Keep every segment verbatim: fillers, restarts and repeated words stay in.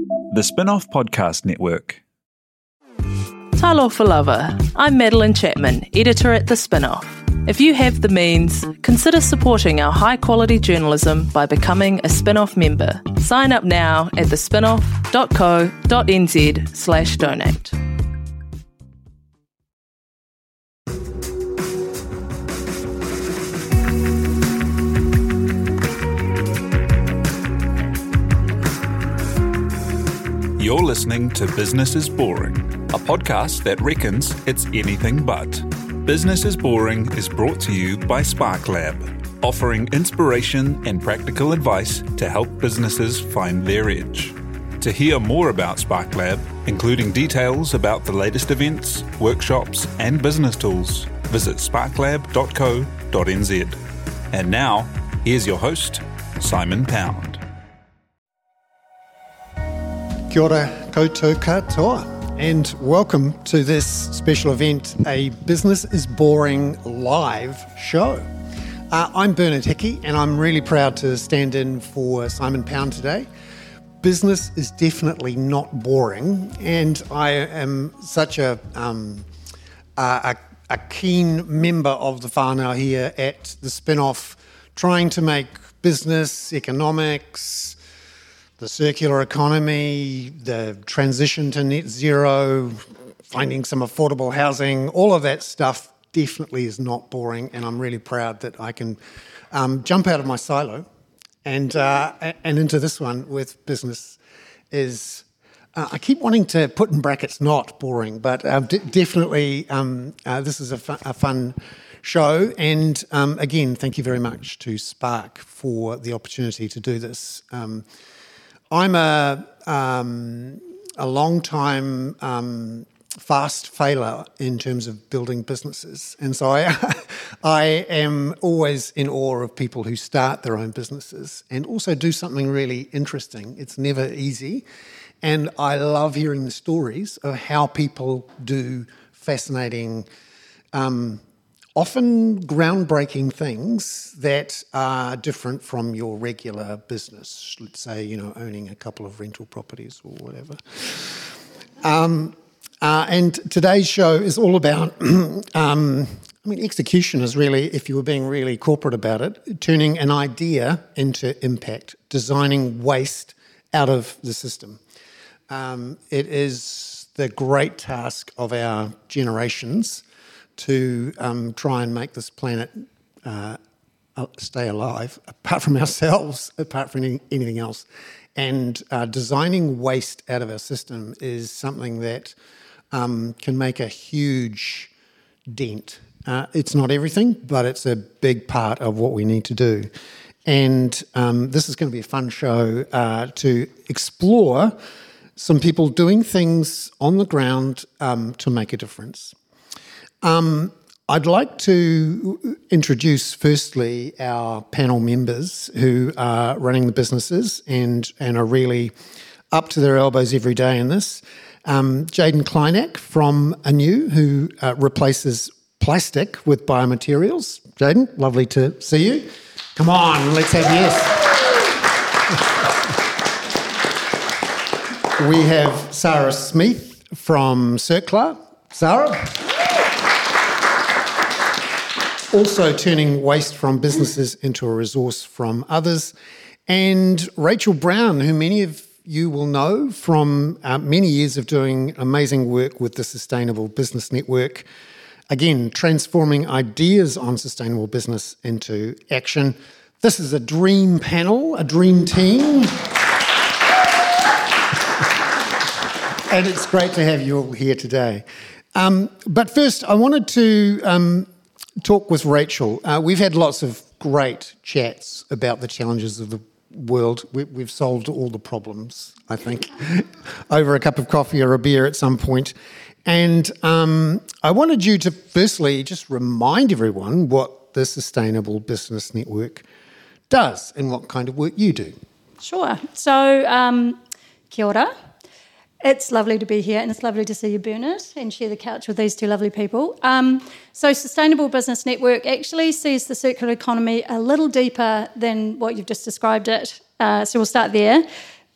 The Spin-Off Podcast Network. Talofa lava. I'm Madeline Chapman, editor at The Spin-Off. If you have the means, consider supporting our high-quality journalism by becoming a Spin-Off member. Sign up now at thespinoff.co.nz slash donate. You're listening to Business is Boring, a podcast that reckons it's anything but. Business is Boring is brought to you by SparkLab, offering inspiration and practical advice to help businesses find their edge. To hear more about SparkLab, including details about the latest events, workshops, and business tools, visit sparklab dot co dot n z. And now, here's your host, Simon Pound. Kia ora koutou katoa, and welcome to this special event, a Business is Boring live show. Uh, I'm Bernard Hickey, and I'm really proud to stand in for Simon Pound today. Business is definitely not boring, and I am such a um, a, a keen member of the whānau here at the Spin-Off, trying to make business, economics, the circular economy, the transition to net zero, finding some affordable housing, all of that stuff definitely is not boring, and I'm really proud that I can um, jump out of my silo and uh, and into this one with business is, uh, I keep wanting to put in brackets not boring, but uh, d- definitely um, uh, this is a, fu- a fun show, and um, again, thank you very much to Spark for the opportunity to do this. Um, I'm a um, a long time um, fast failer in terms of building businesses, and so I I am always in awe of people who start their own businesses and also do something really interesting. It's never easy, and I love hearing the stories of how people do fascinating, um, often groundbreaking things that are different from your regular business. Let's say, you know, owning a couple of rental properties or whatever. Um, uh, and today's show is all about, um, I mean, execution is really, if you were being really corporate about it, turning an idea into impact, designing waste out of the system. Um, it is the great task of our generations to um, try and make this planet uh, stay alive, apart from ourselves, apart from any, anything else. And uh, designing waste out of our system is something that um, can make a huge dent. Uh, it's not everything, but it's a big part of what we need to do. And um, this is going to be a fun show uh, to explore some people doing things on the ground um, to make a difference. Um, I'd like to introduce firstly our panel members who are running the businesses and, and are really up to their elbows every day in this. Um, Jaden Kleinak from Anew, who uh, replaces plastic with biomaterials. Jaden, lovely to see you. Come on, let's have yes. We have Sarah Smith from Circular. Sarah? Also turning waste from businesses into a resource from others. And Rachel Brown, who many of you will know from uh, many years of doing amazing work with the Sustainable Business Network. Again, transforming ideas on sustainable business into action. This is a dream panel, a dream team. And it's great to have you all here today. Um, but first, I wanted to um, talk with Rachel. Uh, we've had lots of great chats about the challenges of the world. We, we've solved all the problems, I think, over a cup of coffee or a beer at some point. And um, I wanted you to firstly just remind everyone what the Sustainable Business Network does and what kind of work you do. Sure. So, um, kia ora. It's lovely to be here, and it's lovely to see you, Bernard, and share the couch with these two lovely people. Um, so Sustainable Business Network actually sees the circular economy a little deeper than what you've just described it. Uh, so we'll start there.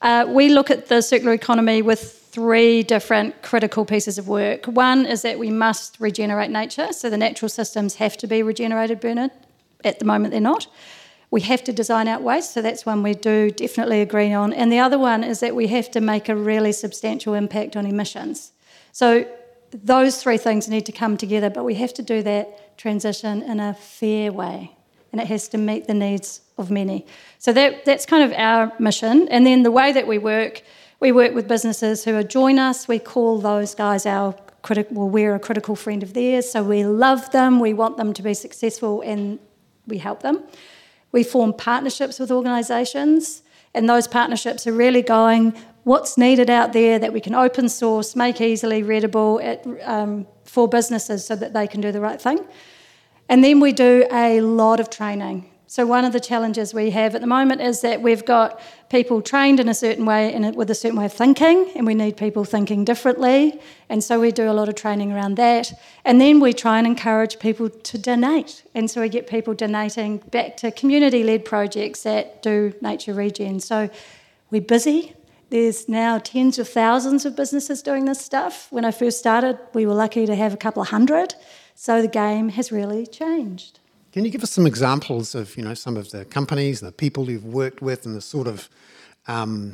Uh, we look at the circular economy with three different critical pieces of work. One is that we must regenerate nature, so the natural systems have to be regenerated, Bernard. At the moment, they're not. We have to design out waste, so that's one we do definitely agree on. And the other one is that we have to make a really substantial impact on emissions. So those three things need to come together, but we have to do that transition in a fair way, and it has to meet the needs of many. So that that's kind of our mission. And then the way that we work, we work with businesses who join us. We call those guys our critical, well, we're a critical friend of theirs, so we love them, we want them to be successful, and we help them. We form partnerships with organisations, and those partnerships are really going, what's needed out there that we can open source, make easily readable at, um, for businesses so that they can do the right thing. And then we do a lot of training. So one of the challenges we have at the moment is that we've got people trained in a certain way and with a certain way of thinking, and we need people thinking differently. And so we do a lot of training around that. And then we try and encourage people to donate. And so we get people donating back to community-led projects that do nature regen. So we're busy. There's now tens of thousands of businesses doing this stuff. When I first started, we were lucky to have a couple of hundred. So the game has really changed. Can you give us some examples of, you know, some of the companies, the people you've worked with, and the sort of um,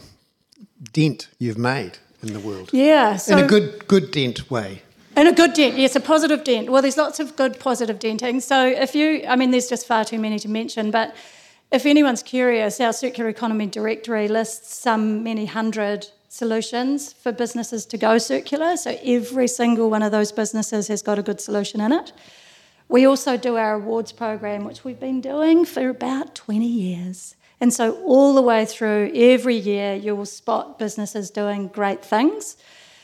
dent you've made in the world? Yeah. So in a good, good dent way. In a good dent, yes, a positive dent. Well, there's lots of good positive denting. So if you, I mean, there's just far too many to mention, but if anyone's curious, our Circular Economy Directory lists some many hundred solutions for businesses to go circular. So every single one of those businesses has got a good solution in it. We also do our awards program, which we've been doing for about twenty years. And so all the way through, every year, you will spot businesses doing great things.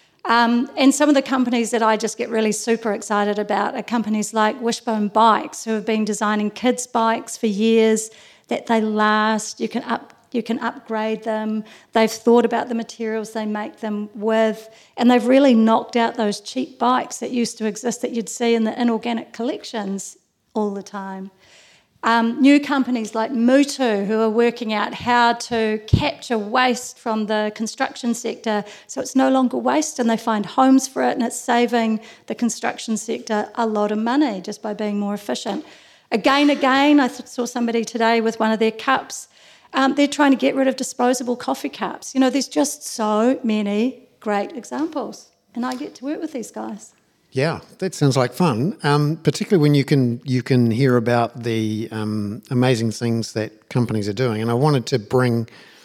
Um, and some of the companies that I just get really super excited about are companies like Wishbone Bikes, who have been designing kids' bikes for years, that they last, you can up You can upgrade them. They've thought about the materials they make them with, and they've really knocked out those cheap bikes that used to exist that you'd see in the inorganic collections all the time. Um, new companies like Mutu, who are working out how to capture waste from the construction sector so it's no longer waste, and they find homes for it, and it's saving the construction sector a lot of money just by being more efficient. Again, again, I saw somebody today with one of their cups. Um, they're trying to get rid of disposable coffee cups. You know, there's just so many great examples, and I get to work with these guys. Yeah, that sounds like fun, um, particularly when you can you can hear about the um, amazing things that companies are doing. And I wanted to bring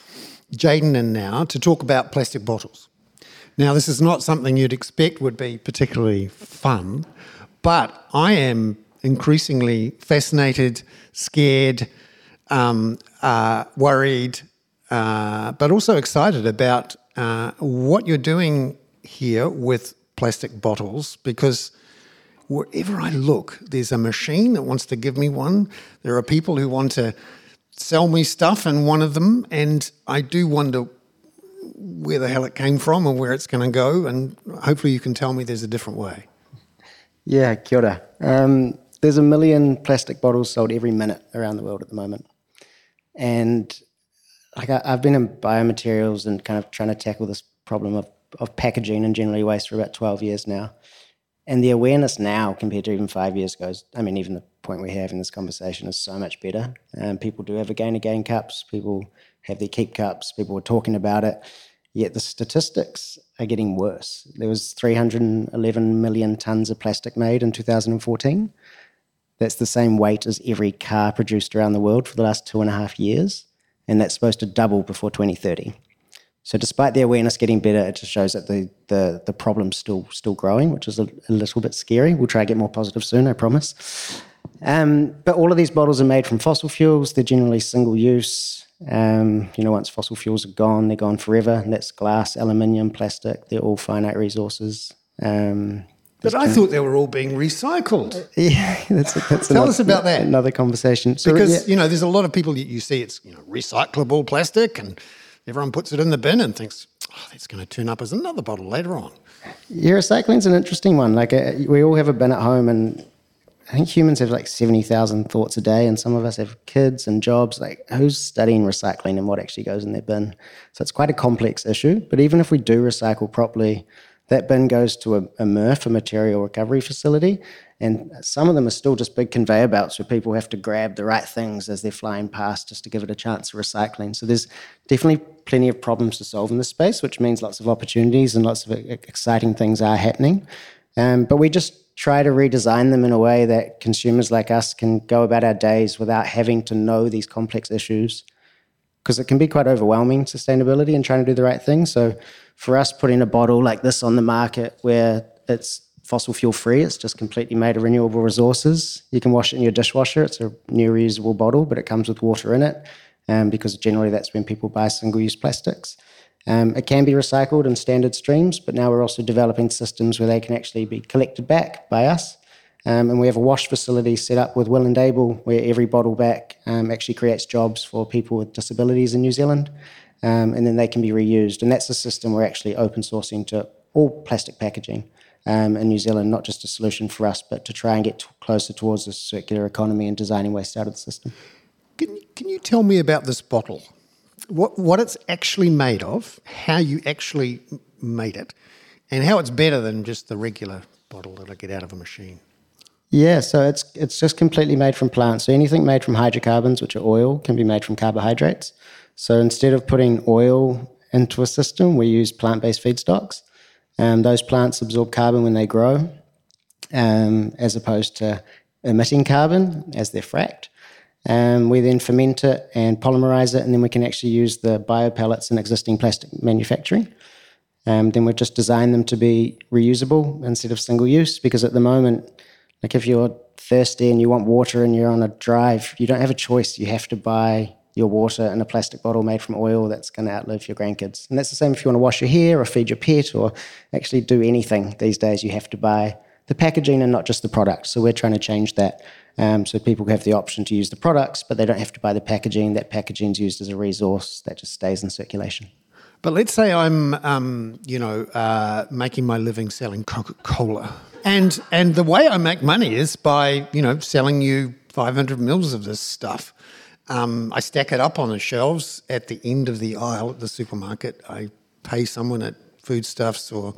Jayden in now to talk about plastic bottles. Now, this is not something you'd expect would be particularly fun, but I am increasingly fascinated, scared, Um, uh, worried, uh, but also excited about uh, what you're doing here with plastic bottles, because wherever I look, there's a machine that wants to give me one. There are people who want to sell me stuff in one of them, and I do wonder where the hell it came from and where it's going to go, and hopefully you can tell me there's a different way. Yeah, kia ora. Um, there's a million plastic bottles sold every minute around the world at the moment. And like I, I've been in biomaterials and kind of trying to tackle this problem of, of packaging and generally waste for about twelve years now. And the awareness now compared to even five years ago, is, I mean, even the point we're having this conversation is so much better. Um, people do have again-again cups. People have their keep cups. People are talking about it. Yet the statistics are getting worse. There was three hundred eleven million tonnes of plastic made in two thousand fourteen. That's the same weight as every car produced around the world for the last two and a half years, and that's supposed to double before twenty thirty. So despite the awareness getting better, it just shows that the the, the problem's still still growing, which is a, a little bit scary. We'll try to get more positive soon, I promise. Um, but all of these bottles are made from fossil fuels. They're generally single use. Um, you know, once fossil fuels are gone, they're gone forever. And that's glass, aluminium, plastic. They're all finite resources. Um, But I thought they were all being recycled. Yeah, that's, that's Tell another, us about that. Another conversation. So, because, yeah. you know, there's a lot of people that you see, it's, you know, recyclable plastic, and everyone puts it in the bin and thinks, oh, that's going to turn up as another bottle later on. Yeah, recycling's an interesting one. Like, uh, we all have a bin at home, and I think humans have like seventy thousand thoughts a day, and some of us have kids and jobs. Like, who's studying recycling and what actually goes in their bin? So it's quite a complex issue. But even if we do recycle properly, that bin goes to a, a M R F, a material recovery facility, and some of them are still just big conveyor belts where people have to grab the right things as they're flying past just to give it a chance of recycling. So there's definitely plenty of problems to solve in this space, which means lots of opportunities and lots of exciting things are happening. Um, but we just try to redesign them in a way that consumers like us can go about our days without having to know these complex issues, because it can be quite overwhelming, sustainability, and trying to do the right thing. So for us, putting a bottle like this on the market where it's fossil fuel free, it's just completely made of renewable resources. You can wash it in your dishwasher. It's a new reusable bottle, but it comes with water in it, um, because generally that's when people buy single-use plastics. Um, it can be recycled in standard streams, but now we're also developing systems where they can actually be collected back by us. Um, and we have a wash facility set up with Will and Able, where every bottle back um, actually creates jobs for people with disabilities in New Zealand, um, and then they can be reused. And that's a system we're actually open sourcing to all plastic packaging um, in New Zealand, not just a solution for us, but to try and get t- closer towards a circular economy and designing waste out of the system. Can, can you tell me about this bottle? What what it's actually made of, how you actually made it, and how it's better than just the regular bottle that I get out of a machine? Yeah, so it's it's just completely made from plants. So anything made from hydrocarbons, which are oil, can be made from carbohydrates. So instead of putting oil into a system, we use plant-based feedstocks. Um, those plants absorb carbon when they grow, um, as opposed to emitting carbon as they're fracked. Um, we then ferment it and polymerize it, and then we can actually use the biopellets in existing plastic manufacturing. Um, then we've just designed them to be reusable instead of single use, because at the moment, like if you're thirsty and you want water and you're on a drive, you don't have a choice. You have to buy your water in a plastic bottle made from oil that's going to outlive your grandkids. And that's the same if you want to wash your hair or feed your pet or actually do anything these days. You have to buy the packaging and not just the product. So we're trying to change that. Um, so people have the option to use the products, but they don't have to buy the packaging. That packaging is used as a resource that just stays in circulation. But let's say I'm, um, you know, uh, making my living selling Coca-Cola, and and the way I make money is by, you know, selling you five hundred mils of this stuff. Um, I stack it up on the shelves at the end of the aisle at the supermarket. I pay someone at Foodstuffs or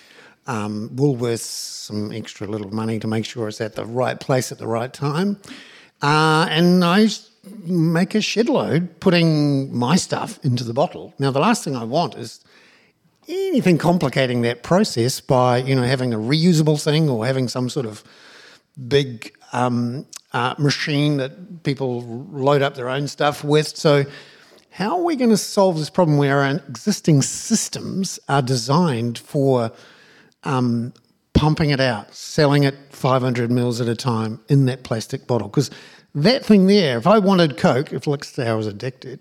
Um, Woolworths some extra little money to make sure it's at the right place at the right time. Uh, and I make a shitload putting my stuff into the bottle. Now, the last thing I want is anything complicating that process by, you know, having a reusable thing or having some sort of big um, uh, machine that people load up their own stuff with. So how are we going to solve this problem where our existing systems are designed for Um, pumping it out, selling it five hundred mils at a time in that plastic bottle? Because that thing there, if I wanted Coke, if let's say I was addicted,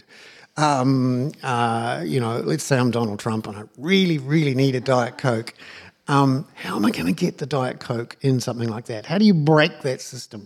um, uh, you know, let's say I'm Donald Trump and I really, really need a Diet Coke, um, how am I going to get the Diet Coke in something like that? How do you break that system?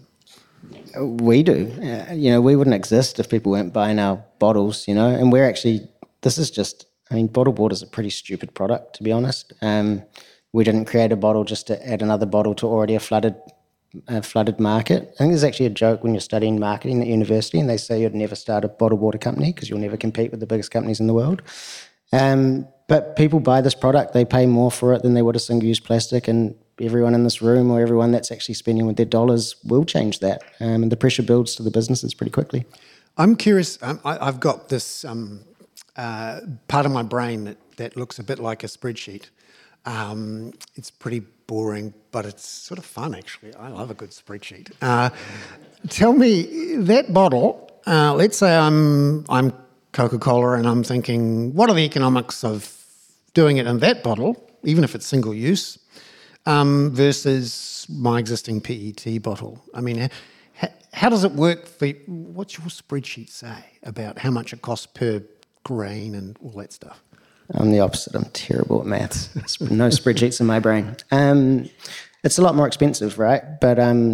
We do. Uh, you know, we wouldn't exist if people weren't buying our bottles, you know, and we're actually, this is just, I mean, bottled water is a pretty stupid product, to be honest. Um, We didn't create a bottle just to add another bottle to already a flooded a flooded market. I think there's actually a joke when you're studying marketing at university and they say you'd never start a bottled water company because you'll never compete with the biggest companies in the world. Um, but people buy this product, they pay more for it than they would a single-use plastic, and everyone in this room or everyone that's actually spending with their dollars will change that. Um, and the pressure builds to the businesses pretty quickly. I'm curious, um, I, I've got this um, uh, part of my brain that, that looks a bit like a spreadsheet. Um, it's pretty boring, but it's sort of fun, actually. I love a good spreadsheet. Uh, tell me, that bottle, uh, let's say I'm I'm Coca-Cola and I'm thinking, what are the economics of doing it in that bottle, even if it's single use, um, versus my existing P E T bottle? I mean, ha- how does it work for you? What's your spreadsheet say about how much it costs per grain and all that stuff? I'm the opposite. I'm terrible at maths. No spreadsheets in my brain. Um, it's a lot more expensive, right? But um,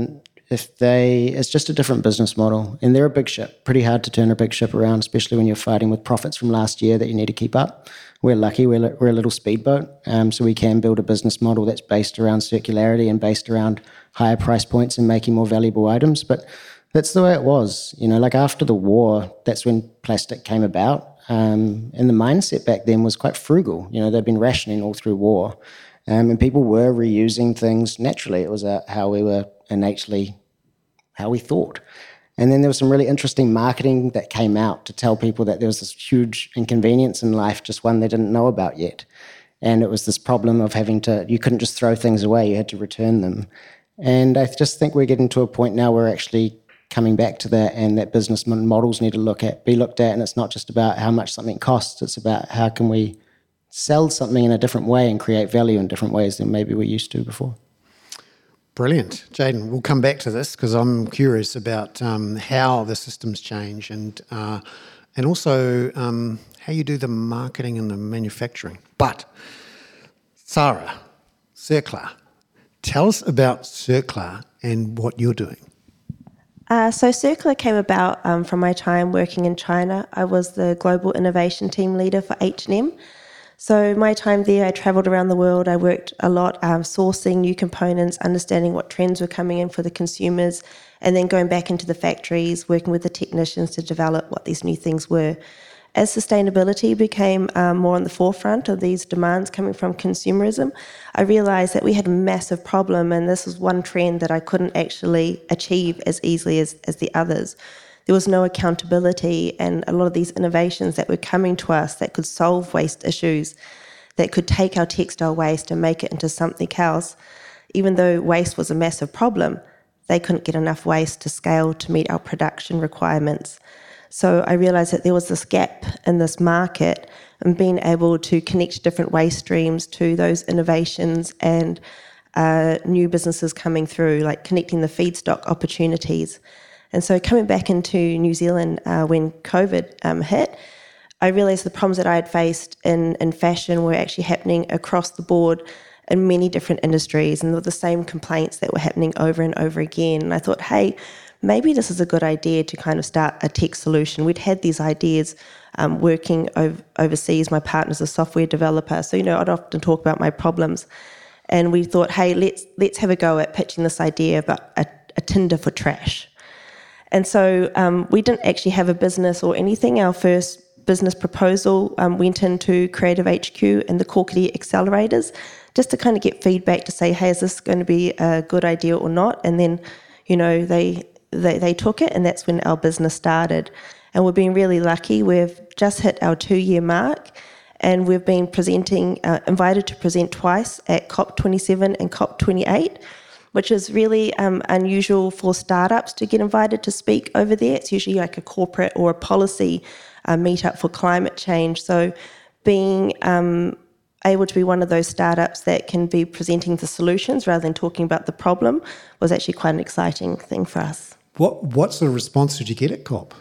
if they, it's just a different business model, and they're a big ship, pretty hard to turn a big ship around, especially when you're fighting with profits from last year that you need to keep up. We're lucky, we're, we're a little speedboat, um, so we can build a business model that's based around circularity and based around higher price points and making more valuable items. But that's the way it was. You know, like after the war, that's when plastic came about. Um, and the mindset back then was quite frugal. You know, they'd been rationing all through war. Um, and people were reusing things naturally. It was uh, how we were innately, how we thought. And then there was some really interesting marketing that came out to tell people that there was this huge inconvenience in life, just one they didn't know about yet. And it was this problem of having to, you couldn't just throw things away, you had to return them. And I just think we're getting to a point now where we're actually coming back to that, and that business models need to look at, be looked at, and it's not just about how much something costs, it's about how can we sell something in a different way and create value in different ways than maybe we used to before. Brilliant. Jayden, we'll come back to this because I'm curious about um, how the systems change and uh, and also um, how you do the marketing and the manufacturing. But, Sarah, Circular, tell us about Circular and what you're doing. Uh, so Circular came about um, from my time working in China. I was the global innovation team leader for H and M. So my time there, I travelled around the world. I worked a lot um, sourcing new components, understanding what trends were coming in for the consumers, and then going back into the factories, working with the technicians to develop what these new things were. As sustainability became um, more on the forefront of these demands coming from consumerism, I realised that we had a massive problem, and this was one trend that I couldn't actually achieve as easily as, as the others. There was no accountability, and a lot of these innovations that were coming to us that could solve waste issues, that could take our textile waste and make it into something else, even though waste was a massive problem, they couldn't get enough waste to scale to meet our production requirements. So I realised that there was this gap in this market, and being able to connect different waste streams to those innovations and uh, new businesses coming through, like connecting the feedstock opportunities. And so coming back into New Zealand uh, when COVID um, hit, I realised the problems that I had faced in, in fashion were actually happening across the board in many different industries, and there were the same complaints that were happening over and over again. And I thought, hey, maybe this is a good idea to kind of start a tech solution. We'd had these ideas um, working ov- overseas. My partner's a software developer, so, you know, I'd often talk about my problems. And we thought, hey, let's let's have a go at pitching this idea about a, a Tinder for trash. And so um, we didn't actually have a business or anything. Our first business proposal um, went into Creative H Q and the Corkity accelerators just to kind of get feedback to say, hey, is this going to be a good idea or not? And then, you know, they, they, they took it, and that's when our business started. And we've been really lucky. We've just hit our two-year mark, and we've been presenting, uh, invited to present twice at COP twenty-seven and COP twenty-eight, which is really um, unusual for startups to get invited to speak over there. It's usually like a corporate or a policy uh, meetup for climate change. So being um, able to be one of those startups that can be presenting the solutions rather than talking about the problem was actually quite an exciting thing for us. What what sort of response did you get at COP?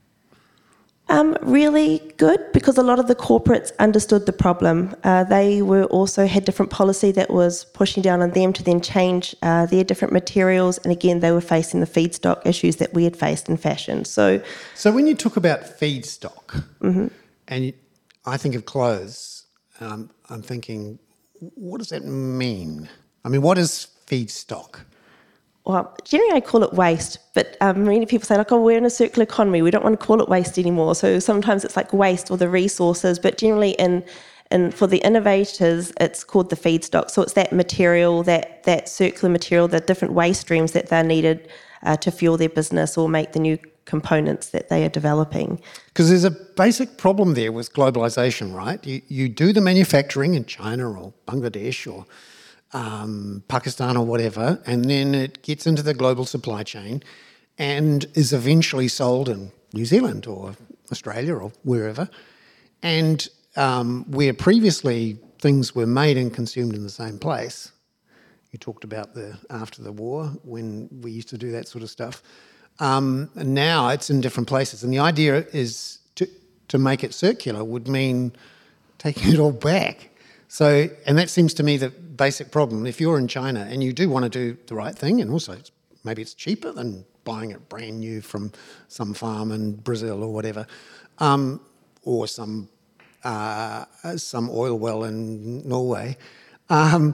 Um, really good, because a lot of the corporates understood the problem. Uh, they were also had different policy that was pushing down on them to then change uh, their different materials. And again, they were facing the feedstock issues that we had faced in fashion. So, so when you talk about feedstock, mm-hmm. and you, I think of clothes, um, I'm thinking, what does that mean? I mean, what is feedstock? Well, generally I call it waste, but um, many people say, like, oh, we're in a circular economy, we don't want to call it waste anymore. So sometimes it's like waste or the resources, but generally in, in for the innovators, it's called the feedstock. So it's that material, that, that circular material, the different waste streams that they're needed uh, to fuel their business or make the new components that they are developing. Because there's a basic problem there with globalisation, right? You, you do the manufacturing in China or Bangladesh or Um, Pakistan or whatever, and then it gets into the global supply chain and is eventually sold in New Zealand or Australia or wherever. And um, where previously things were made and consumed in the same place, you talked about the after the war when we used to do that sort of stuff, um, and now it's in different places. And the idea is to, to make it circular would mean taking it all back. So, and that seems to me the basic problem. If you're in China and you do want to do the right thing, and also it's maybe it's cheaper than buying it brand new from some farm in Brazil or whatever, um, or some uh, some oil well in Norway. Um,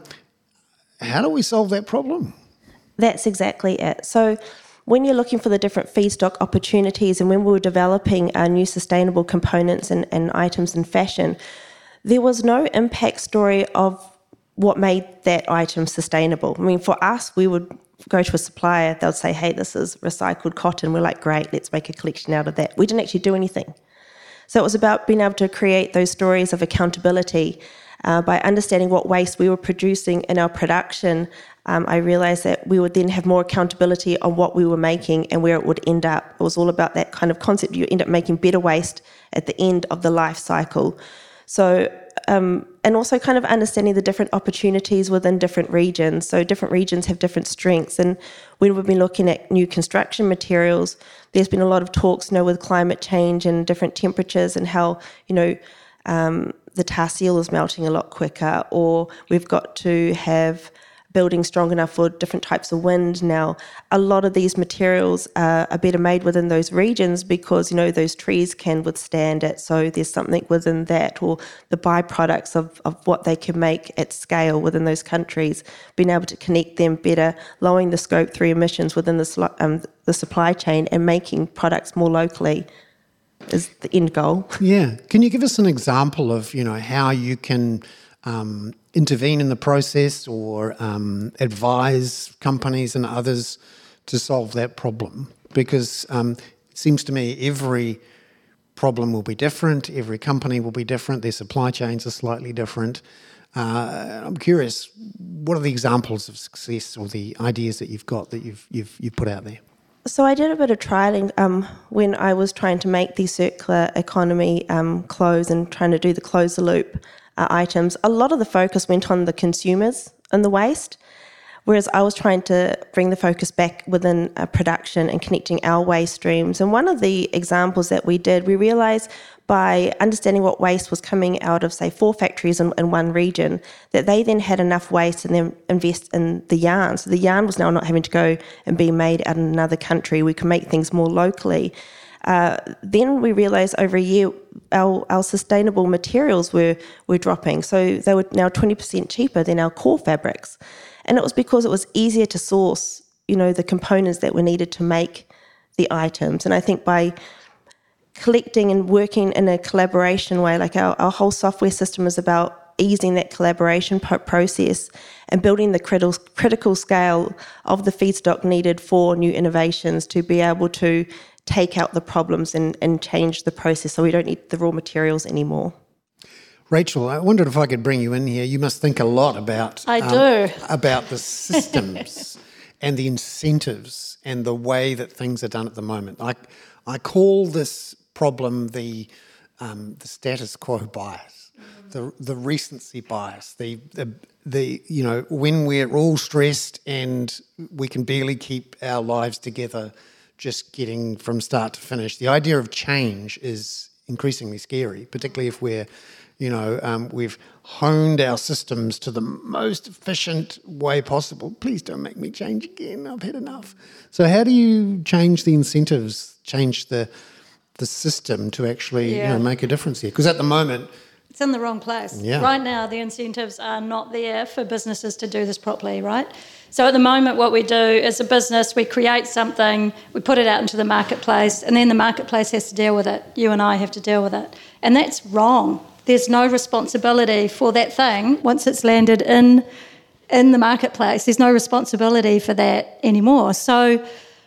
how do we solve that problem? That's exactly it. So when you're looking for the different feedstock opportunities, and when we were developing our new sustainable components and, and items in fashion, there was no impact story of what made that item sustainable. I mean, for us, we would go to a supplier, they'll say, hey, this is recycled cotton. We're like, great, let's make a collection out of that. We didn't actually do anything. So it was about being able to create those stories of accountability. Uh, by understanding what waste we were producing in our production, um, I realised that we would then have more accountability on what we were making and where it would end up. It was all about that kind of concept. You end up making better waste at the end of the life cycle. So, um, and also kind of understanding the different opportunities within different regions. So different regions have different strengths. And when we've been looking at new construction materials, there's been a lot of talks, you know, with climate change and different temperatures and how, you know, um, the tar seal is melting a lot quicker, or we've got to have buildings strong enough for different types of wind. Now, a lot of these materials uh, are better made within those regions because, you know, those trees can withstand it. So there's something within that, or the byproducts of, of what they can make at scale within those countries, being able to connect them better, lowering the scope three emissions within the, um, the supply chain and making products more locally is the end goal. Yeah. Can you give us an example of, you know, how you can um, intervene in the process or um, advise companies and others to solve that problem? Because um, it seems to me every problem will be different, every company will be different, their supply chains are slightly different. Uh, I'm curious, what are the examples of success or the ideas that you've got that you've you've you've put out there? So I did a bit of trialling um, when I was trying to make the circular economy um, close and trying to do the close the loop uh, items. A lot of the focus went on the consumers and the waste, whereas I was trying to bring the focus back within uh, production and connecting our waste streams. And one of the examples that we did, we realised by understanding what waste was coming out of, say, four factories in, in one region, that they then had enough waste and then invest in the yarn. So the yarn was now not having to go and be made out in another country. We could make things more locally. Uh, then we realised over a year our, our sustainable materials were, were dropping. So they were now twenty percent cheaper than our core fabrics. And it was because it was easier to source, you know, the components that were needed to make the items. And I think by collecting and working in a collaboration way, like our, our whole software system is about easing that collaboration process and building the critical, critical scale of the feedstock needed for new innovations to be able to take out the problems and, and change the process so we don't need the raw materials anymore. Rachel, I wondered if I could bring you in here. You must think a lot about I um, do. about the systems and the incentives and the way that things are done at the moment. I I call this problem the um, the status quo bias, mm. the the recency bias, the, the the you know when we're all stressed and we can barely keep our lives together, just getting from start to finish. The idea of change is increasingly scary, particularly if we're You know, um, we've honed our systems to the most efficient way possible. Please don't make me change again. I've had enough. So how do you change the incentives, change the the system to actually yeah. you know, make a difference here? Because at the moment... It's in the wrong place. Yeah. Right now, the incentives are not there for businesses to do this properly, right? So at the moment, what we do as a business, we create something, we put it out into the marketplace, and then the marketplace has to deal with it. You and I have to deal with it. And that's wrong. There's no responsibility for that thing once it's landed in in the marketplace. There's no responsibility for that anymore. So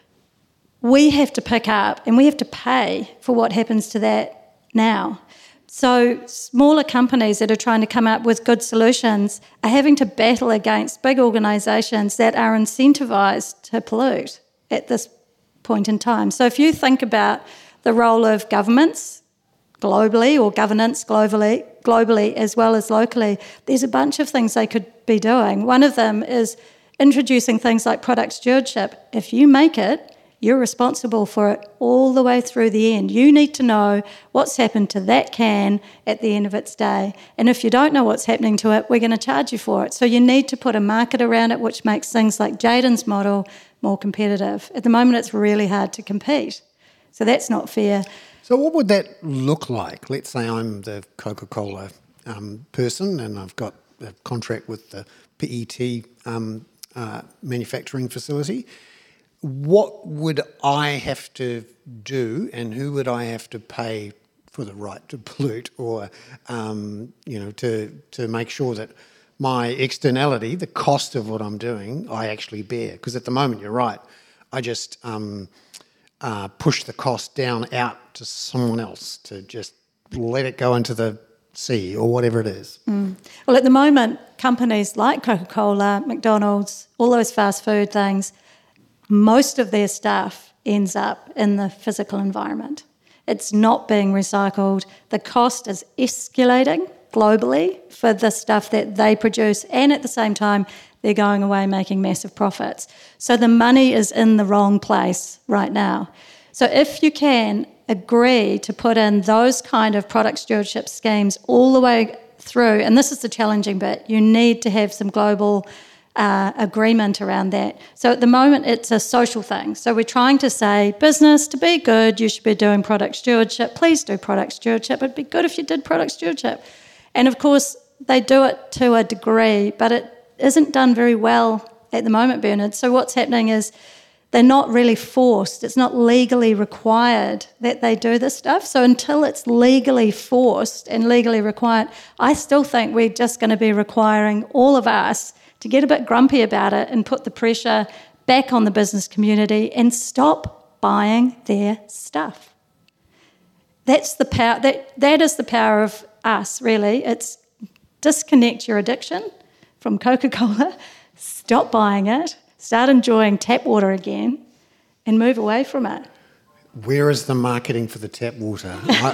we have to pick up and we have to pay for what happens to that now. So smaller companies that are trying to come up with good solutions are having to battle against big organisations that are incentivised to pollute at this point in time. So if you think about the role of governments globally, or governance globally, globally as well as locally, there's a bunch of things they could be doing. One of them is introducing things like product stewardship. If you make it, you're responsible for it all the way through the end. You need to know what's happened to that can at the end of its day. And if you don't know what's happening to it, we're going to charge you for it. So you need to put a market around it, which makes things like Jayden's model more competitive. At the moment, it's really hard to compete. So that's not fair. So what would that look like? Let's say I'm the Coca-Cola um, person and I've got a contract with the P E T um, uh, manufacturing facility. What would I have to do and who would I have to pay for the right to pollute or, um, you know, to, to make sure that my externality, the cost of what I'm doing, I actually bear? Because at the moment, you're right, I just um, uh, push the cost down out to someone else to just let it go into the sea or whatever it is. Mm. Well, at the moment, companies like Coca-Cola, McDonald's, all those fast food things, most of their stuff ends up in the physical environment. It's not being recycled. The cost is escalating globally for the stuff that they produce, and at the same time, they're going away making massive profits. So the money is in the wrong place right now. So if you can agree to put in those kind of product stewardship schemes all the way through, and this is the challenging bit, you need to have some global Uh, agreement around that. So at the moment, it's a social thing. So we're trying to say, business, to be good, you should be doing product stewardship. Please do product stewardship. It'd be good if you did product stewardship. And of course, they do it to a degree, but it isn't done very well at the moment, Bernard. So what's happening is they're not really forced. It's not legally required that they do this stuff. So until it's legally forced and legally required, I still think we're just going to be requiring all of us to get a bit grumpy about it and put the pressure back on the business community and stop buying their stuff. That's the power. That that is the power of us, really. It's disconnect your addiction from Coca-Cola, stop buying it, start enjoying tap water again, and move away from it. Where is the marketing for the tap water? I,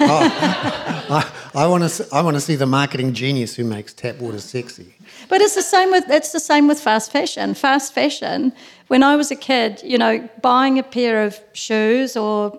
I, I, I want to. I want to see the marketing genius who makes tap water sexy. But it's the same with it's the same with fast fashion. Fast fashion. When I was a kid, you know, buying a pair of shoes or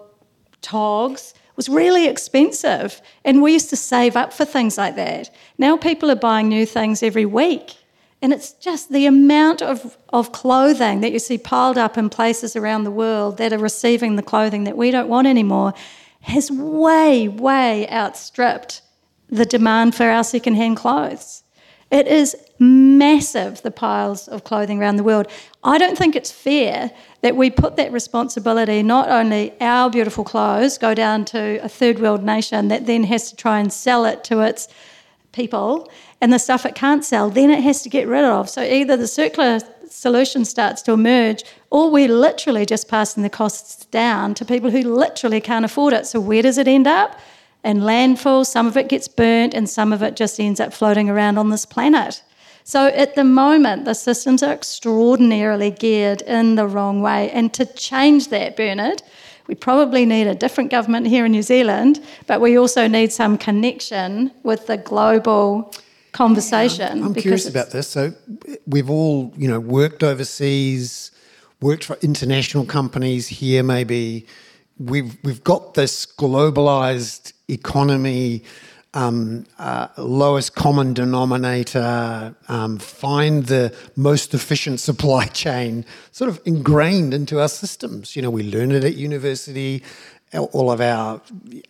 togs was really expensive, and we used to save up for things like that. Now people are buying new things every week, and it's just the amount of, of clothing that you see piled up in places around the world that are receiving the clothing that we don't want anymore has way, way outstripped the demand for our second-hand clothes. It is massive, the piles of clothing around the world. I don't think it's fair that we put that responsibility, not only our beautiful clothes go down to a third world nation that then has to try and sell it to its people, and the stuff it can't sell, then it has to get rid of. So either the circular solution starts to emerge, or we're literally just passing the costs down to people who literally can't afford it. So where does it end up? In landfill. Some of it gets burnt, and some of it just ends up floating around on this planet. So at the moment, the systems are extraordinarily geared in the wrong way. And to change that, Bernard, we probably need a different government here in New Zealand, but we also need some connection with the global conversation. Yeah, I'm curious about this. So we've all, you know, worked overseas, worked for international companies here maybe. We've we've got this globalized economy, um, uh, lowest common denominator, um, find the most efficient supply chain, sort of ingrained into our systems. You know, we learn it at university. All of our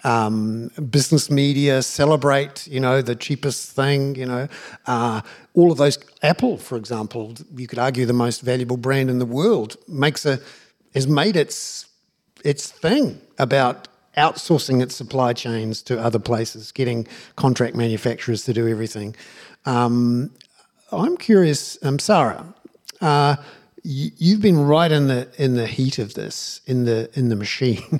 um, business media celebrate, you know, the cheapest thing, you know. Uh, all of those, Apple, for example, you could argue the most valuable brand in the world, makes a has made its its thing about outsourcing its supply chains to other places, getting contract manufacturers to do everything. Um, I'm curious, um, Sarah, uh, you, you've been right in the in the heat of this, in the in the machine.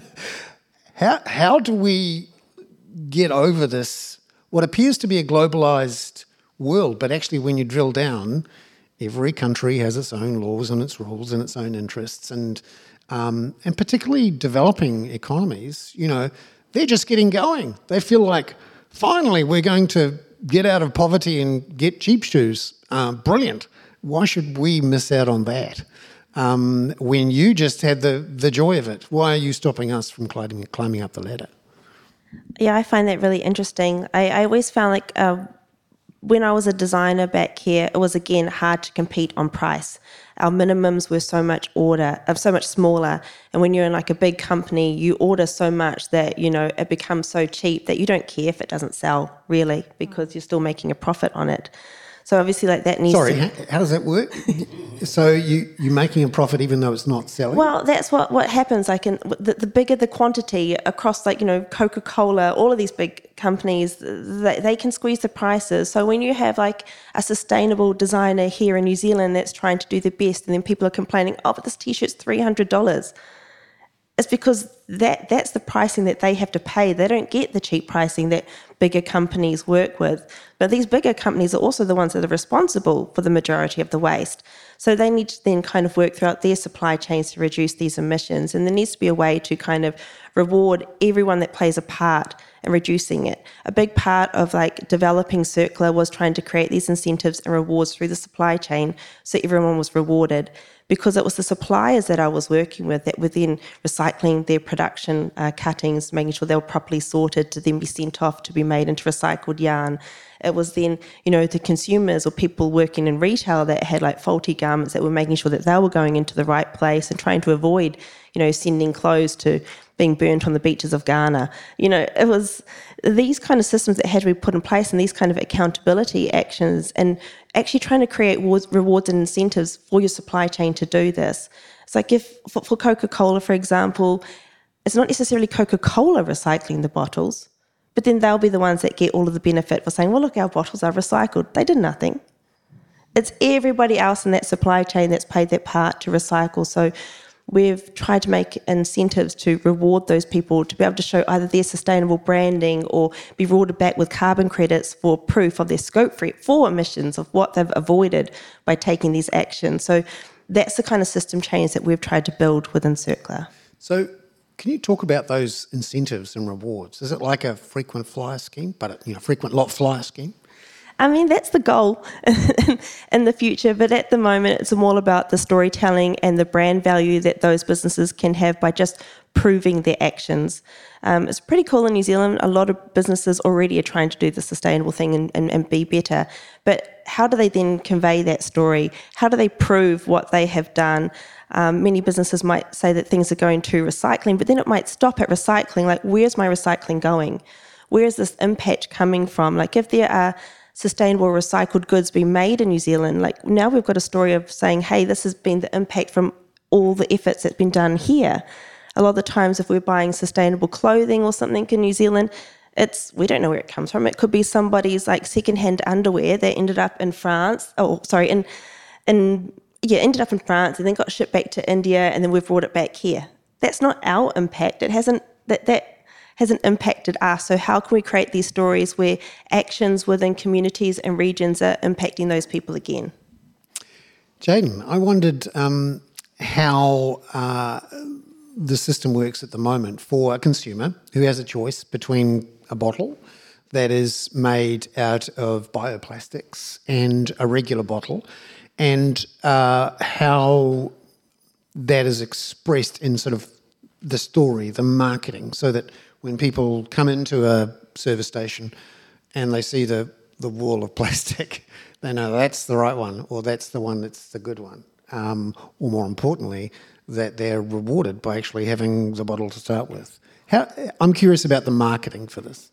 how how do we get over this? What appears to be a globalized world, but actually, when you drill down, every country has its own laws and its rules and its own interests, and Um, and particularly developing economies, you know, they're just getting going. They feel like, finally, we're going to get out of poverty and get cheap shoes. Uh, brilliant. Why should we miss out on that? Um, when you just had the, the joy of it, why are you stopping us from climbing, climbing up the ladder? Yeah, I find that really interesting. I, I always found like uh, when I was a designer back here, it was again hard to compete on price. Our minimums were so much order, uh, so much smaller. And when you're in like a big company, you order so much that, you know, it becomes so cheap that you don't care if it doesn't sell, really, because you're still making a profit on it. So obviously, like that needs Sorry, to... how, how does that work? So you, you're making a profit even though it's not selling? Well, that's what, what happens. Like, in, the, the bigger the quantity across, like, you know, Coca-Cola, all of these big companies, they, they can squeeze the prices. So when you have, like, a sustainable designer here in New Zealand that's trying to do the best, and then people are complaining, oh, but this T-shirt's three hundred dollars. It's because that that's the pricing that they have to pay. They don't get the cheap pricing that bigger companies work with. But these bigger companies are also the ones that are responsible for the majority of the waste. So they need to then kind of work throughout their supply chains to reduce these emissions. And there needs to be a way to kind of reward everyone that plays a part in reducing it. A big part of like developing Circular was trying to create these incentives and rewards through the supply chain so everyone was rewarded, because it was the suppliers that I was working with that were then recycling their production uh, cuttings, making sure they were properly sorted to then be sent off to be made into recycled yarn. It was then, you know, the consumers or people working in retail that had like faulty garments that were making sure that they were going into the right place and trying to avoid, you know, sending clothes to being burnt on the beaches of Ghana. You know, it was these kind of systems that had to be put in place and these kind of accountability actions and actually trying to create rewards and incentives for your supply chain to do this. It's like if, for, for Coca-Cola, for example, it's not necessarily Coca-Cola recycling the bottles, but then they'll be the ones that get all of the benefit for saying, well, look, our bottles are recycled. They did nothing. It's everybody else in that supply chain that's paid their part to recycle. So we've tried to make incentives to reward those people to be able to show either their sustainable branding or be rewarded back with carbon credits for proof of their scope four emissions of what they've avoided by taking these actions. So that's the kind of system change that we've tried to build within Circular. So can you talk about those incentives and rewards? Is it like a frequent flyer scheme, but a, you know, frequent lot flyer scheme? I mean, that's the goal in the future, but at the moment it's all about the storytelling and the brand value that those businesses can have by just proving their actions. Um, it's pretty cool in New Zealand. A lot of businesses already are trying to do the sustainable thing and, and, and be better, but how do they then convey that story? How do they prove what they have done? Um, many businesses might say that things are going to recycling, but then it might stop at recycling. Like, where's my recycling going? Where is this impact coming from? Like, if there are sustainable recycled goods being made in New Zealand, like now we've got a story of saying, hey, this has been the impact from all the efforts that's been done here. A lot of the times if we're buying sustainable clothing or something in New Zealand, it's we don't know where it comes from. It could be somebody's like secondhand underwear that ended up in France, oh sorry, in in yeah, ended up in France and then got shipped back to India and then we've brought it back here. That's not our impact. It hasn't that that hasn't impacted us. So how can we create these stories where actions within communities and regions are impacting those people again? Jaden, I wondered um, how uh, the system works at the moment for a consumer who has a choice between a bottle that is made out of bioplastics and a regular bottle, and uh, how that is expressed in sort of the story, the marketing, so that when people come into a service station and they see the, the wall of plastic, they know that's the right one or that's the one that's the good one. Um, or more importantly, that they're rewarded by actually having the bottle to start with. How, I'm curious about the marketing for this.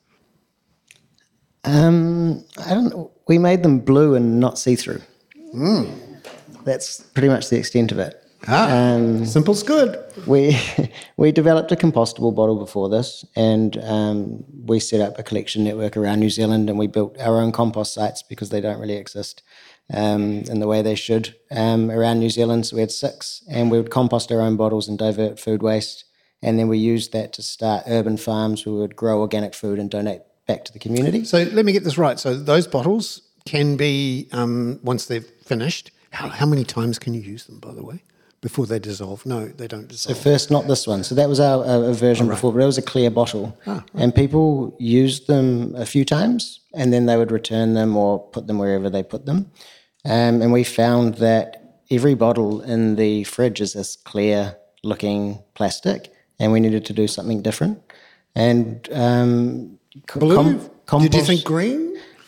Um, I don't know. We made them blue and not see-through. Mm. That's pretty much the extent of it. Ah, um, simple's good. We we developed a compostable bottle before this, and um, we set up a collection network around New Zealand, and we built our own compost sites because they don't really exist um, in the way they should um, around New Zealand. So we had six, and we would compost our own bottles and divert food waste, and then we used that to start urban farms where we would grow organic food and donate back to the community. So let me get this right. So those bottles can be, um, once they've finished, how, how many times can you use them, by the way? Before they dissolve? No, they don't dissolve. So first, not this one. So that was our, our version oh, right. before, but it was a clear bottle. Ah, right. And people used them a few times, and then they would return them or put them wherever they put them. Um, and we found that every bottle in the fridge is this clear-looking plastic, and we needed to do something different. And um, blue? Com- compost, Did you think green?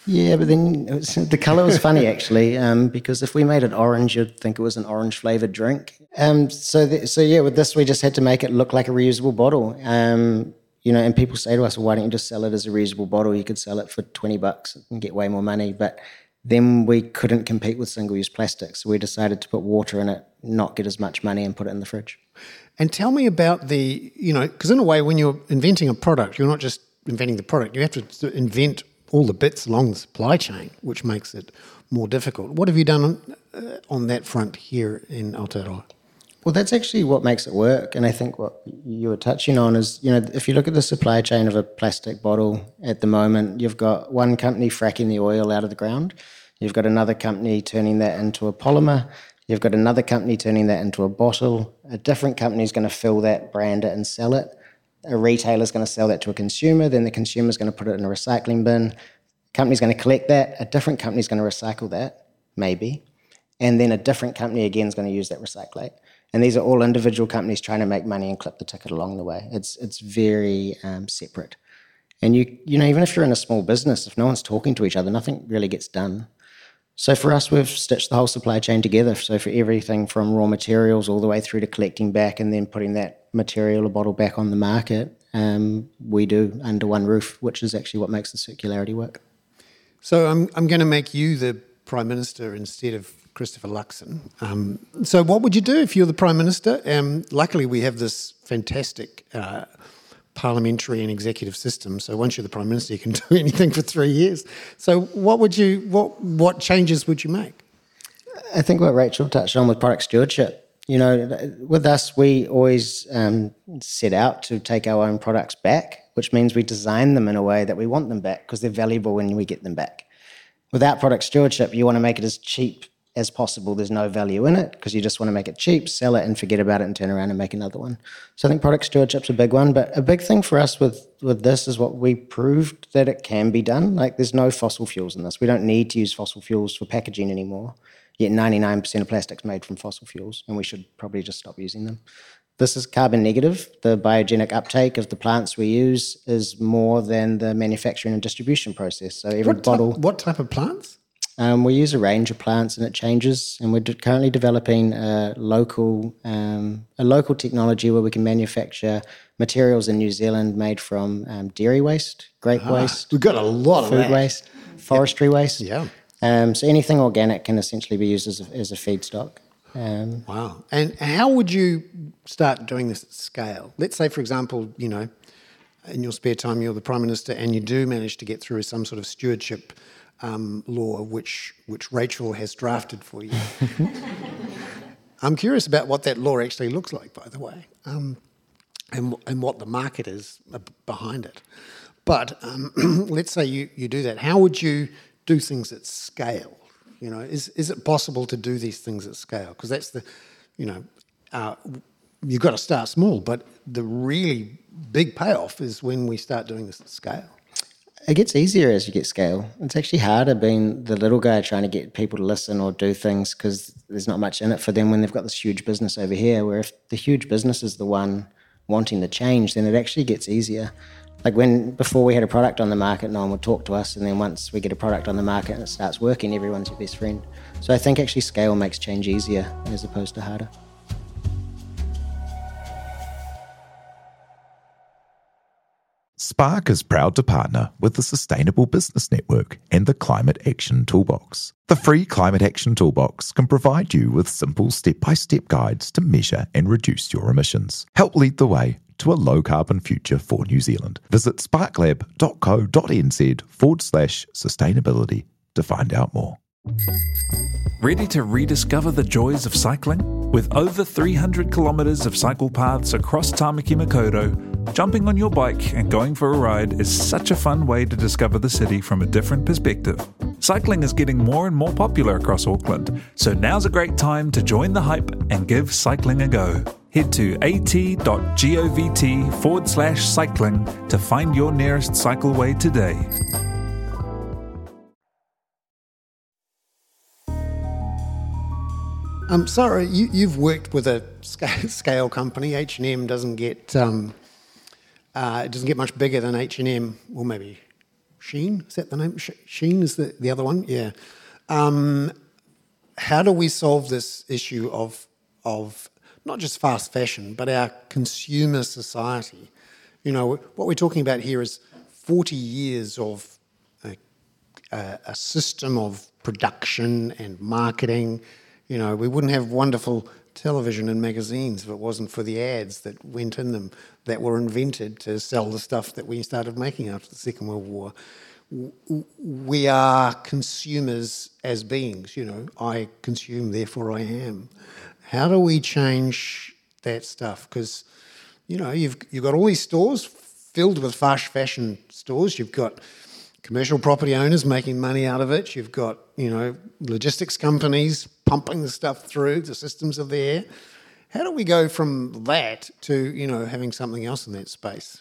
Yeah, but then it was, the colour was funny actually, um, because if we made it orange, you'd think it was an orange flavoured drink. Um, so, the, so yeah, with this, we just had to make it look like a reusable bottle. Um, you know, and people say to us, well, why don't you just sell it as a reusable bottle? You could sell it for twenty bucks and get way more money. But then we couldn't compete with single-use plastic, so we decided to put water in it, not get as much money, and put it in the fridge. And tell me about the, you know, because in a way, when you're inventing a product, you're not just inventing the product, you have to invent all the bits along the supply chain, which makes it more difficult. What have you done on, uh, on that front here in Aotearoa? Well, that's actually what makes it work. And I think what you were touching on is, you know, if you look at the supply chain of a plastic bottle at the moment, you've got one company fracking the oil out of the ground. You've got another company turning that into a polymer. You've got another company turning that into a bottle. A different company is going to fill that, brand it, and sell it. A retailer is going to sell that to a consumer. Then the consumer is going to put it in a recycling bin. A company's going to collect that. A different company is going to recycle that, maybe. And then a different company, again, is going to use that recyclate. And these are all individual companies trying to make money and clip the ticket along the way. It's it's very um, separate. And you you know, even if you're in a small business, if no one's talking to each other, nothing really gets done. So for us, we've stitched the whole supply chain together. So for everything from raw materials all the way through to collecting back and then putting that material or bottle back on the market, um, we do under one roof, which is actually what makes the circularity work. So I'm I'm going to make you the Prime Minister instead of Christopher Luxon. Um, so what would you do if you're the Prime Minister? Um, luckily, we have this fantastic uh, parliamentary and executive system. So once you're the Prime Minister, you can do anything for three years. So what would you what what changes would you make? I think what Rachel touched on with product stewardship. You know, with us, we always um, set out to take our own products back, which means we design them in a way that we want them back because they're valuable when we get them back. Without product stewardship, you want to make it as cheap as possible. There's no value in it because you just want to make it cheap, sell it and forget about it and turn around and make another one. So I think product stewardship's a big one. But a big thing for us with, with this is what we proved that it can be done. Like there's no fossil fuels in this. We don't need to use fossil fuels for packaging anymore. Yet ninety-nine percent of plastic's made from fossil fuels and we should probably just stop using them. This is carbon negative. The biogenic uptake of the plants we use is more than the manufacturing and distribution process. So every what bottle... Type, what type of plants? Um, we use a range of plants and it changes. And we're de- currently developing a local um, a local technology where we can manufacture materials in New Zealand made from um, dairy waste, grape ah, waste. We've got a lot of food that. waste, forestry yeah. waste. Yeah. Um, so anything organic can essentially be used as a, as a feedstock. Um, wow. And how would you start doing this at scale? Let's say, for example, you know, in your spare time, you're the Prime Minister and you do manage to get through some sort of stewardship um, law, which which Rachel has drafted for you. I'm curious about what that law actually looks like, by the way, um, and, and what the market is behind it. But um, let's say you, you do that. How would you do things at scale? You know, is is it possible to do these things at scale? Because that's the, you know, uh, you've got to start small, but the really big payoff is when we start doing this at scale. It gets easier as you get scale. It's actually harder being the little guy trying to get people to listen or do things because there's not much in it for them when they've got this huge business over here, where if the huge business is the one wanting the change, then it actually gets easier. Like when, before we had a product on the market, no one would talk to us, and then once we get a product on the market and it starts working, everyone's your best friend. So I think actually scale makes change easier as opposed to harder. Spark is proud to partner with the Sustainable Business Network and the Climate Action Toolbox. The free Climate Action Toolbox can provide you with simple step-by-step guides to measure and reduce your emissions. Help lead the way to a low-carbon future for New Zealand. Visit sparklab.co.nz forward slash sustainability to find out more. Ready to rediscover the joys of cycling? With over three hundred kilometres of cycle paths across Tāmaki Makaurau, jumping on your bike and going for a ride is such a fun way to discover the city from a different perspective. Cycling is getting more and more popular across Auckland, so now's a great time to join the hype and give cycling a go. Head to at.govt forward slash cycling to find your nearest cycleway today. Um, sorry, you, you've worked with a scale, scale company. H and M doesn't get um, uh, it doesn't get much bigger than H and M, or maybe Sheen, is that the name? Sheen is the, the other one? Yeah. Um, how do we solve this issue of of not just fast fashion, but our consumer society? You know, what we're talking about here is forty years of a, a, a system of production and marketing. You know, we wouldn't have wonderful television and magazines if it wasn't for the ads that went in them that were invented to sell the stuff that we started making after the Second World War. We are consumers as beings, you know. I consume, therefore I am. How do we change that stuff? Because, you know, you've you've got all these stores filled with fast fashion stores. You've got commercial property owners making money out of it. You've got, you know, logistics companies pumping the stuff through. The systems are there. How do we go from that to, you know, having something else in that space?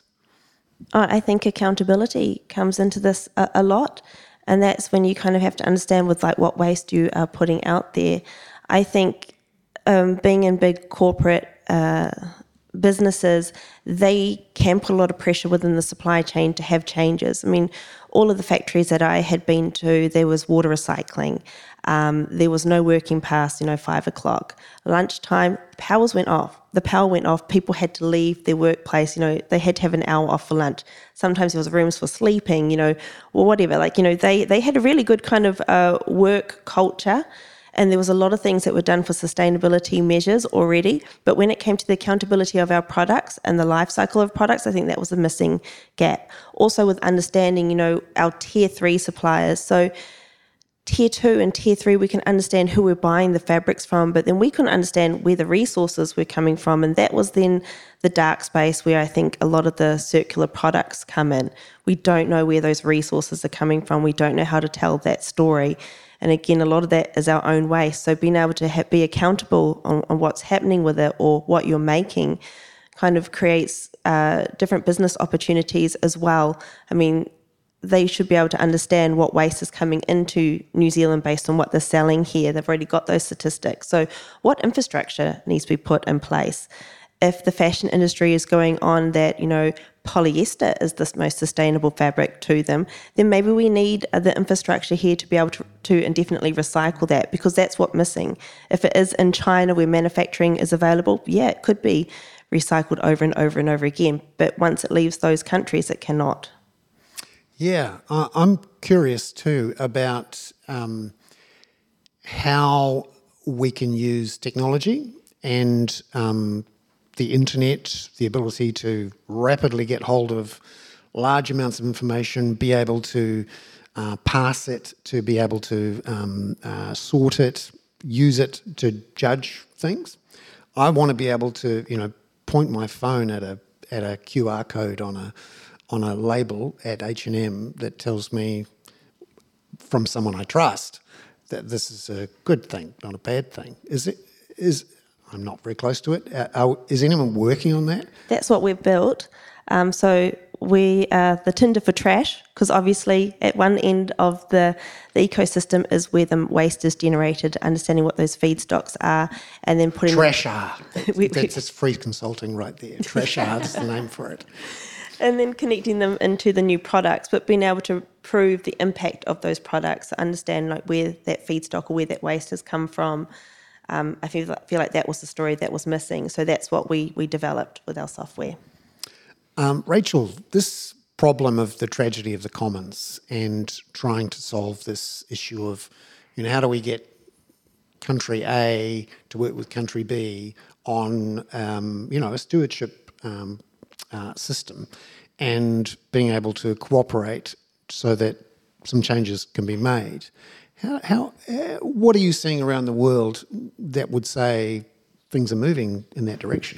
I think accountability comes into this a, a lot, and that's when you kind of have to understand with like what waste you are putting out there. I think um, being in big corporate uh, businesses, they can put a lot of pressure within the supply chain to have changes. I mean, all of the factories that I had been to, there was water recycling. Um, there was no working past, you know, five o'clock. Lunchtime, powers went off. The power went off. People had to leave their workplace. You know, they had to have an hour off for lunch. Sometimes there was rooms for sleeping, you know, or whatever. Like, you know, they, they had a really good kind of uh, work culture. And there was a lot of things that were done for sustainability measures already. But when it came to the accountability of our products and the life cycle of products, I think that was a missing gap. Also with understanding, you know, our tier three suppliers. So tier two and tier three, we can understand who we're buying the fabrics from, but then we couldn't understand where the resources were coming from. And that was then the dark space where I think a lot of the circular products come in. We don't know where those resources are coming from. We don't know how to tell that story. And again, a lot of that is our own waste. So being able to ha- be accountable on, on what's happening with it or what you're making kind of creates uh, different business opportunities as well. I mean, they should be able to understand what waste is coming into New Zealand based on what they're selling here. They've already got those statistics. So what infrastructure needs to be put in place? If the fashion industry is going on that, you know, polyester is the most sustainable fabric to them, then maybe we need the infrastructure here to be able to, to indefinitely recycle that, because that's what's missing. If it is in China where manufacturing is available, yeah, it could be recycled over and over and over again. But once it leaves those countries, it cannot. Yeah, I, I'm curious too about um, how we can use technology and um, the internet, the ability to rapidly get hold of large amounts of information, be able to uh, parse it, to be able to um, uh, sort it, use it to judge things. I want to be able to, you know, point my phone at a at a Q R code on a on a label at H and M that tells me from someone I trust that this is a good thing, not a bad thing. Is it? Is I'm not very close to it. Uh, are, is anyone working on that? That's what we've built. Um, so we are the Tinder for trash, because obviously at one end of the, the ecosystem is where the waste is generated, understanding what those feedstocks are, and then putting... Trashard. That's just free consulting right there. Trashard is the name for it. And then connecting them into the new products, but being able to prove the impact of those products, understand like where that feedstock or where that waste has come from. Um, I feel like, feel like that was the story that was missing. So that's what we we developed with our software. Um, Rachel, this problem of the tragedy of the commons and trying to solve this issue of, you know, how do we get country A to work with country B on, um, you know, a stewardship um, uh, system and being able to cooperate so that some changes can be made. How, how, uh, what are you seeing around the world that would say things are moving in that direction?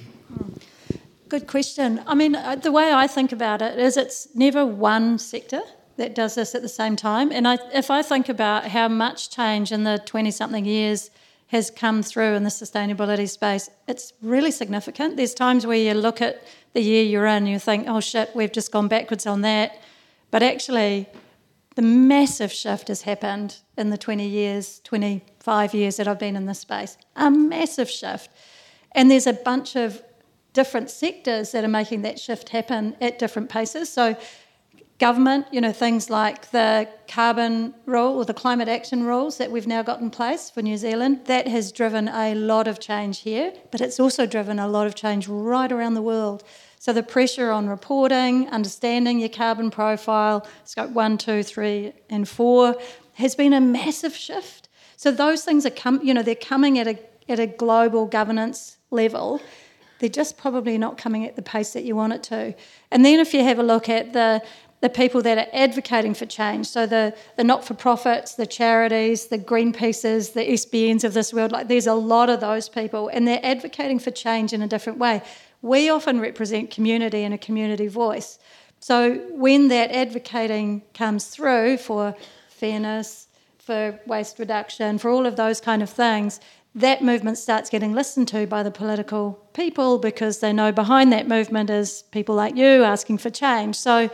Good question. I mean, the way I think about it is it's never one sector that does this at the same time. And I, if I think about how much change in the twenty-something years has come through in the sustainability space, it's really significant. There's times where you look at the year you're in and you think, oh shit, we've just gone backwards on that. But actually, the massive shift has happened in the twenty years, twenty-five years that I've been in this space. A massive shift. And there's a bunch of different sectors that are making that shift happen at different paces. So Government, you know, things like the carbon rule or the climate action rules that we've now got in place for New Zealand, that has driven a lot of change here, but it's also driven a lot of change right around the world. So the pressure on reporting, understanding your carbon profile, scope one, two, three, and four, has been a massive shift. So those things are com- you know, they're coming at a at a global governance level. They're just probably not coming at the pace that you want it to. And then if you have a look at the the people that are advocating for change, so the, the not-for-profits, the charities, the Greenpeaces, the S B Ns of this world, like there's a lot of those people, and they're advocating for change in a different way. We often represent community and a community voice. So when that advocating comes through for fairness, for waste reduction, for all of those kind of things, that movement starts getting listened to by the political people because they know behind that movement is people like you asking for change. So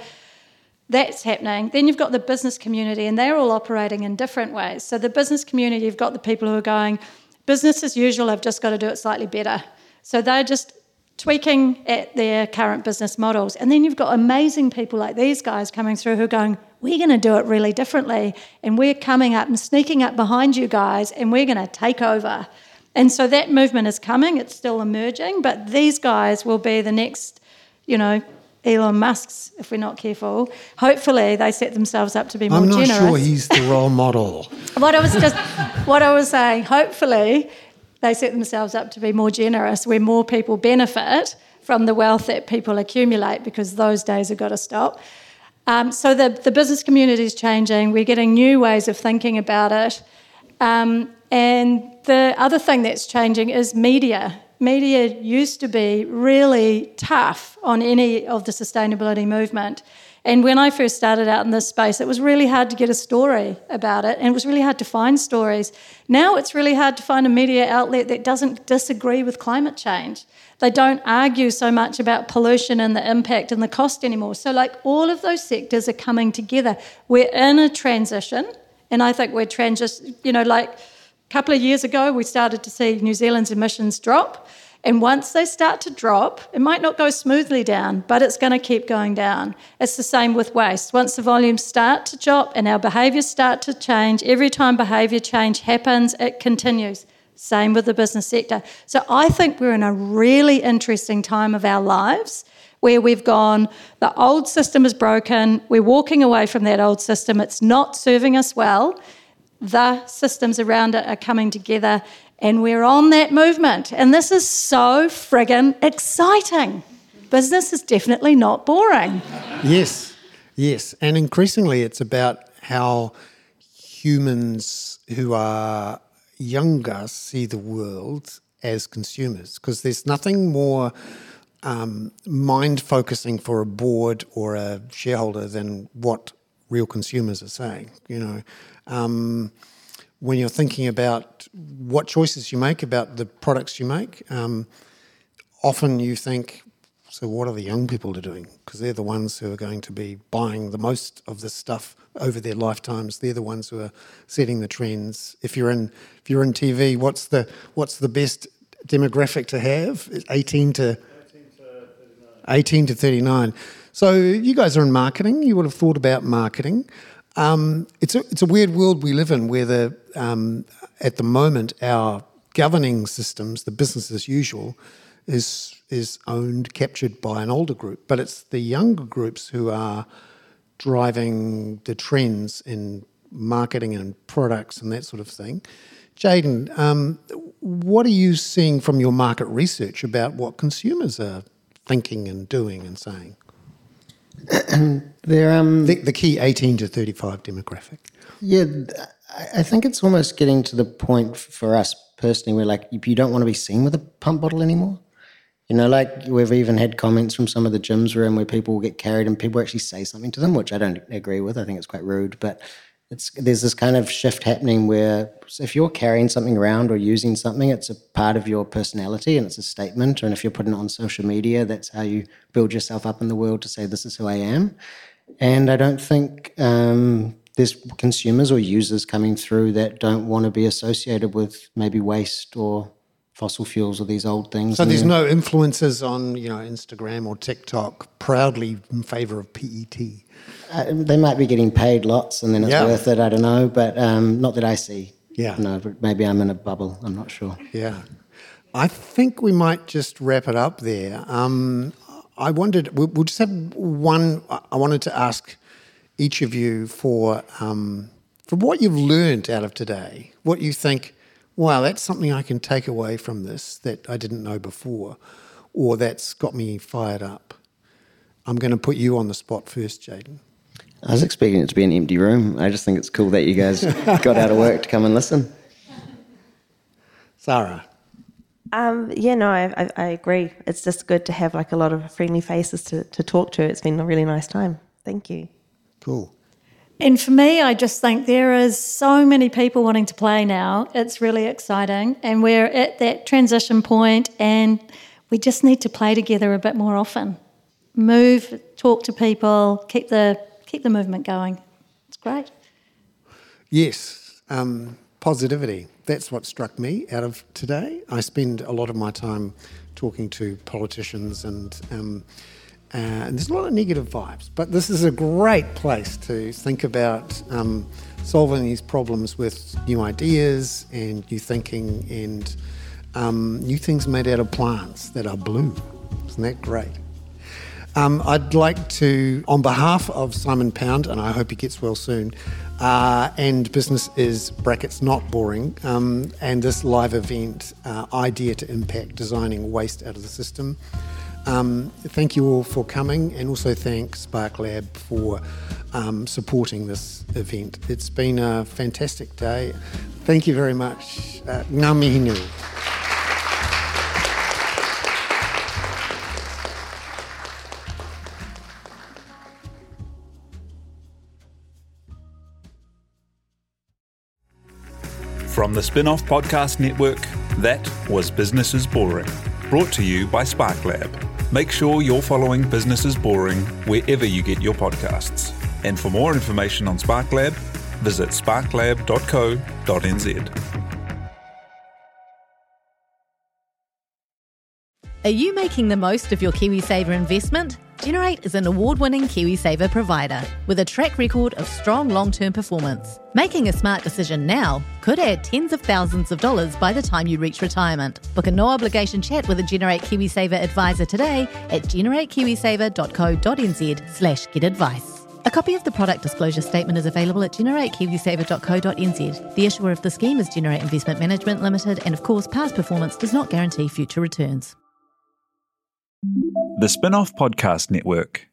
that's happening. Then you've got the business community, and they're all operating in different ways. So the business community, you've got the people who are going, business as usual, I've just got to do it slightly better. So they're just tweaking at their current business models. And then you've got amazing people like these guys coming through who are going, we're going to do it really differently, and we're coming up and sneaking up behind you guys, and we're going to take over. And so that movement is coming. It's still emerging, but these guys will be the next, you know, Elon Musk's, if we're not careful. Hopefully they set themselves up to be more I'm not generous. sure he's the role model. What I was just, what I was saying, hopefully they set themselves up to be more generous, where more people benefit from the wealth that people accumulate, because those days have got to stop. Um, so the, the business community is changing. We're getting new ways of thinking about it. Um, and the other thing that's changing is media. Media used to be really tough on any of the sustainability movement. And when I first started out in this space, it was really hard to get a story about it, and it was really hard to find stories. Now it's really hard to find a media outlet that doesn't disagree with climate change. They don't argue so much about pollution and the impact and the cost anymore. So like all of those sectors are coming together. We're in a transition, and I think we're transition, you know, like a couple of years ago, we started to see New Zealand's emissions drop. And once they start to drop, it might not go smoothly down, but it's going to keep going down. It's the same with waste. Once the volumes start to drop and our behaviours start to change, every time behaviour change happens, it continues. Same with the business sector. So I think we're in a really interesting time of our lives where we've gone, the old system is broken, we're walking away from that old system, it's not serving us well, the systems around it are coming together, and we're on that movement. And this is so friggin' exciting. Business is definitely not boring. Yes, yes. And increasingly it's about how humans who are younger see the world as consumers, because there's nothing more um, mind-focusing for a board or a shareholder than what real consumers are saying, you know. Um, when you're thinking about what choices you make, about the products you make, um, often you think, so what are the young people doing? Because they're the ones who are going to be buying the most of this stuff over their lifetimes. They're the ones who are setting the trends. If you're in if you're in T V, what's the what's the best demographic to have? eighteen to eighteen to thirty-nine. So you guys are in marketing. You would have thought about marketing. Um, it's a it's a weird world we live in, where the um, at the moment our governing systems, the business as usual, is is owned, captured by an older group, but it's the younger groups who are driving the trends in marketing and products and that sort of thing. Jayden, um, what are you seeing from your market research about what consumers are thinking and doing and saying? They're, um, the, the key eighteen to thirty-five demographic. Yeah, I think it's almost getting to the point for us personally where, like, you don't want to be seen with a pump bottle anymore. You know, like we've even had comments from some of the gyms we're in where people will get carried and people actually say something to them, which I don't agree with. I think it's quite rude. But it's there's this kind of shift happening where if you're carrying something around or using something, it's a part of your personality and it's a statement. And if you're putting it on social media, that's how you build yourself up in the world to say, this is who I am. And I don't think um, there's consumers or users coming through that don't want to be associated with maybe waste or fossil fuels or these old things. So and there's then- no influencers on, you know, Instagram or TikTok proudly in favour of P E T. Uh, they might be getting paid lots and then it's Yeah. worth it, I don't know, but um, not that I see. Yeah. No, but maybe I'm in a bubble, I'm not sure. Yeah. I think we might just wrap it up there. Um, I wondered, we'll, we'll just have one, I wanted to ask each of you for, um, for what you've learned out of today, what you think, wow, that's something I can take away from this that I didn't know before, or that's got me fired up. I'm going to put you on the spot first, Jaden. I was expecting it to be an empty room. I just think it's cool that you guys got out of work to come and listen. Sarah. Um, yeah, no, I, I, I agree. It's just good to have like a lot of friendly faces to, to talk to. It's been a really nice time. Thank you. Cool. And for me, I just think there is so many people wanting to play now. It's really exciting. And we're at that transition point and we just need to play together a bit more often. Move, talk to people, keep the keep the movement going. It's great. Yes, um, positivity. That's what struck me out of today. I spend a lot of my time talking to politicians and um, uh, and there's a lot of negative vibes, but this is a great place to think about um, solving these problems with new ideas and new thinking and um, new things made out of plants that are blue. Isn't that great? Um, I'd like to, on behalf of Simon Pound, and I hope he gets well soon, uh, and Business is brackets not boring, um, and this live event, uh, Idea to Impact, Designing Waste Out of the System. Um, thank you all for coming, and also thank Spark Lab for um, supporting this event. It's been a fantastic day. Thank you very much. Uh, ngā mihi nui. From the Spin-Off Podcast Network, that was Business is Boring, brought to you by Spark Lab. Make sure you're following Business is Boring wherever you get your podcasts. And for more information on Spark Lab, visit sparklab dot co dot n z. Are you making the most of your KiwiSaver investment? Generate is an award-winning KiwiSaver provider with a track record of strong long-term performance. Making a smart decision now could add tens of thousands of dollars by the time you reach retirement. Book a no-obligation chat with a Generate KiwiSaver advisor today at generate kiwisaver dot co dot n z slash get advice. A copy of the product disclosure statement is available at generate kiwisaver dot co dot n z. The issuer of the scheme is Generate Investment Management Limited, and of course, past performance does not guarantee future returns. The Spin-Off Podcast Network.